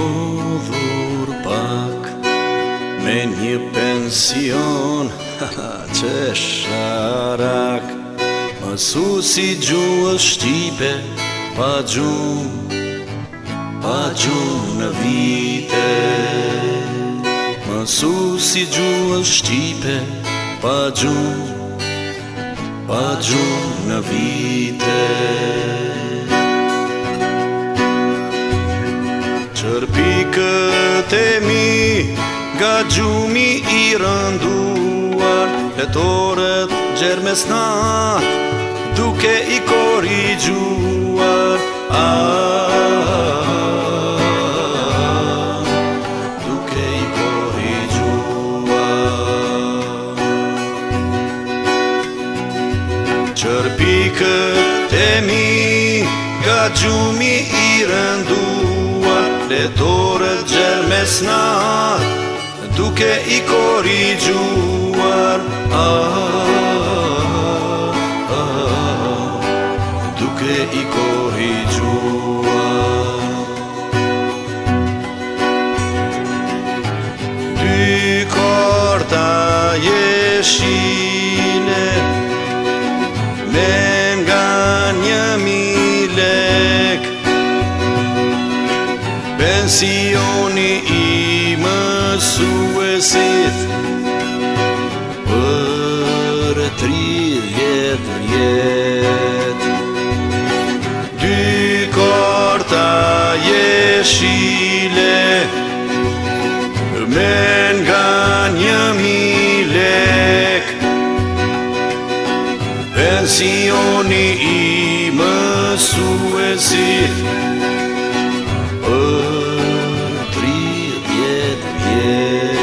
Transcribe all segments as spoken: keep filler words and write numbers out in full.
lodhur pak me një pension që sharak. Mësuesi gjuhës shqipe pa gjuhë, pa gjuhë në vite. Mësuesi gjuhës shqipe pa gjuhë, pa gjuhë në vite. Çërpikët e mi nga gjumi i rënduar, fletorët gjermesnat duke i korrigjuar. Ah, duke i korrigjuar. Çërpikët e mi nga gjumi i rënduar, fletorët gjermesnat duke i korrigjuar. Ah, ah, duke i korrigjuar. Dy karta jeshile me nga një milek, pensioni i mësuesit për tridhjetë vjet. Dy karta jeshile me nga një milek, pensioni i mësuesit për tridhjetë vjet.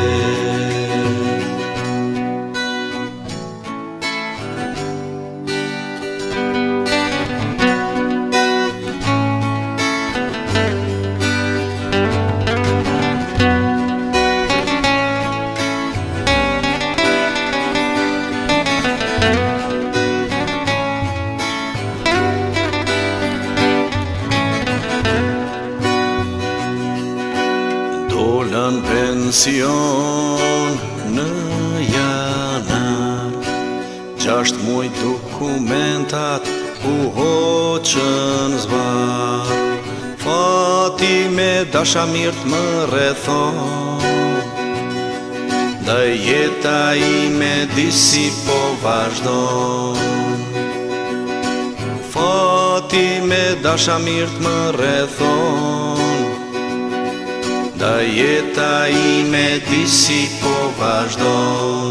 Dolën pension në janar, gjasht muj dokumentat u hoqën zvar. Fati me dashamirt më rrethon, ndaj jeta ime disi po vazhdon. Fati me dashamirt më rrethon, da jeta ime disi po vazhdon.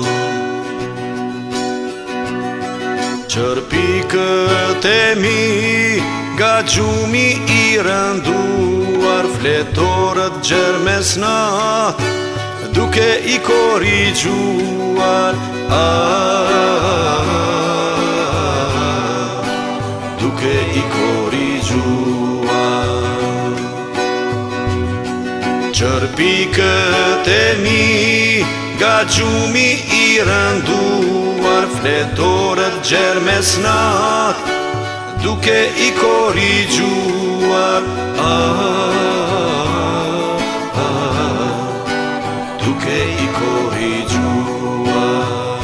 Çërpikët e mi nga gjumi i rënduar, fletorët gjermesnat duke i korrigjuar. Ah, duke i korrigjuar. Çërpikët e mi nga gjumi i rënduar, fletorët gjermesnat duke i korrigjuar. Ah, ah, duke i korrigjuar.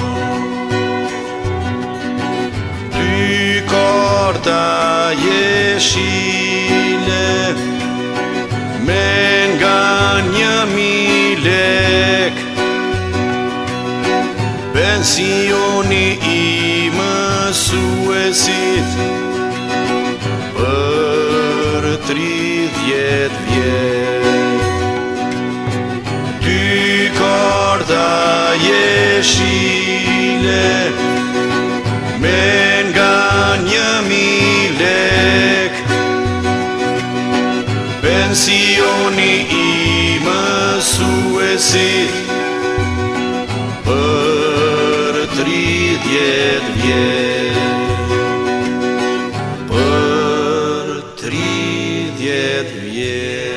Dy karta jeshile me nga një milek, pensioni i mësuesit për tridhjetë vjet. Dy karta jeshile me nga një milek, pensioni i mësuesit për tridhjetë vjet. Për tridhjetë vjet.